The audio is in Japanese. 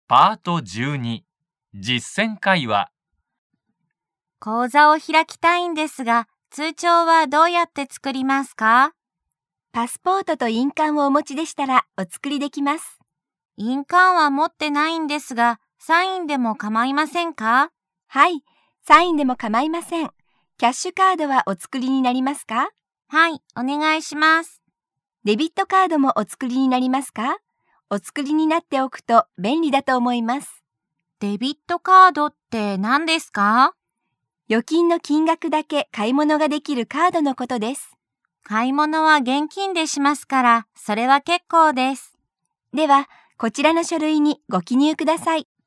パート12実践会話。 講座を開きたいんですが、通帳はどうやって作りますか？ パスポートと印鑑をお持ちでしたらお作りできます。 印鑑は持ってないんですが、サインでも構いませんか？ はい、サインでも構いません。キャッシュカードはお作りになりますか？ はい、お願いします。 デビットカードもお作りになりますか？お作りになっておくと便利だと思います。 デビットカードって何ですか？ 預金の金額だけ買い物ができるカードのことです。 買い物は現金でしますから、それは結構です。 では、こちらの書類にご記入ください。